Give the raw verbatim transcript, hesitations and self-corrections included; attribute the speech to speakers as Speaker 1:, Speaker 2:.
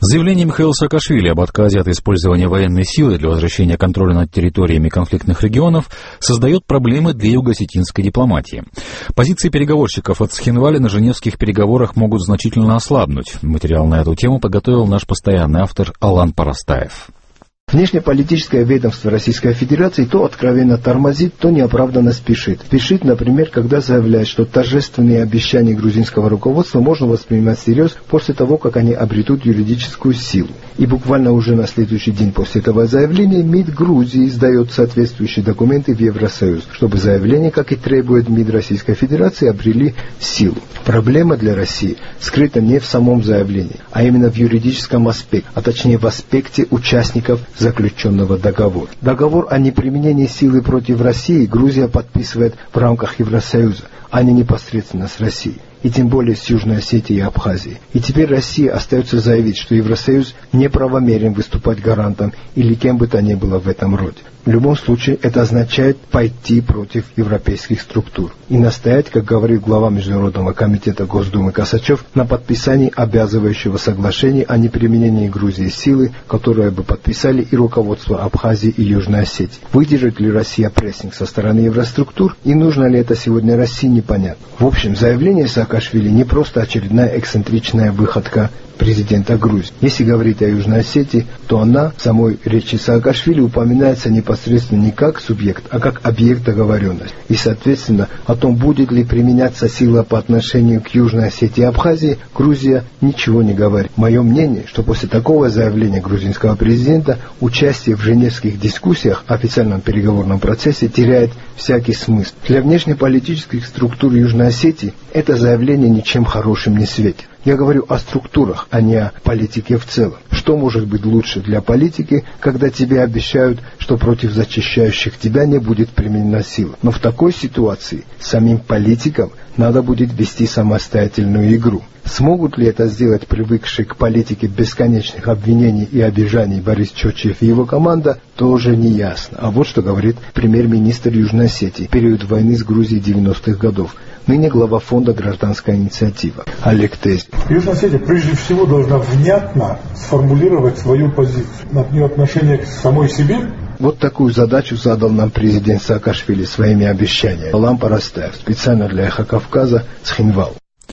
Speaker 1: Заявление Михаила Саакашвили об отказе от использования военной силы для возвращения контроля над территориями конфликтных регионов создает проблемы для юго-осетинской дипломатии. Позиции переговорщиков от Цхинвали на женевских переговорах могут значительно ослабнуть. Материал на эту тему подготовил наш постоянный автор Алан Парастаев.
Speaker 2: Внешнеполитическое ведомство Российской Федерации то откровенно тормозит, то неоправданно спешит. Спешит, например, когда заявляет, что торжественные обещания грузинского руководства можно воспринимать всерьез после того, как они обретут юридическую силу. И буквально уже на следующий день после этого заявления МИД Грузии издает соответствующие документы в Евросоюз, чтобы заявления, как и требует МИД Российской Федерации, обрели силу. Проблема для России скрыта не в самом заявлении, а именно в юридическом аспекте, а точнее в аспекте участников заключенного договора. Договор о неприменении силы против России Грузия подписывает в рамках Евросоюза, а не непосредственно с Россией, и тем более с Южной Осетией и Абхазией. И теперь России остается заявить, что Евросоюз неправомерен выступать гарантом или кем бы то ни было в этом роде. В любом случае, это означает пойти против европейских структур и настоять, как говорит глава Международного комитета Госдумы Косачев, на подписании обязывающего соглашения о неприменении Грузии силы, которое бы подписали и руководство Абхазии и Южной Осетии. Выдержит ли Россия прессинг со стороны евроструктур и нужно ли это сегодня России, непонятно. В общем, заявление Саакашвили не просто очередная эксцентричная выходка президента Грузии. Если говорить о Южной Осетии, то она в самой речи Саакашвили упоминается непосредственно не как субъект, а как объект договоренности. И, соответственно, о том, будет ли применяться сила по отношению к Южной Осетии и Абхазии, Грузия ничего не говорит. Мое мнение, что после такого заявления грузинского президента участие в женевских дискуссиях в официальном переговорном процессе теряет всякий смысл. Для внешнеполитических структур Южной Осетии это заявление ничем хорошим не светит. Я говорю о структурах, а не о политике в целом. Что может быть лучше для политики, когда тебе обещают, что против зачищающих тебя не будет применена сила? Но в такой ситуации самим политикам надо будет вести самостоятельную игру. Смогут ли это сделать привыкшие к политике бесконечных обвинений и обижаний Борис Чочиев и его команда, тоже не ясно. А вот что говорит премьер-министр Южной Осетии в период войны с Грузией девяностых годов. Ныне глава фонда «Гражданская инициатива» Олег Тезин.
Speaker 3: Южная Осетия прежде всего должна внятно сформулировать свою позицию. От нее отношение к самой себе.
Speaker 2: Вот такую задачу задал нам президент Саакашвили своими обещаниями. Алан Парастаев, специально для Эхо Кавказа, Цхинвал.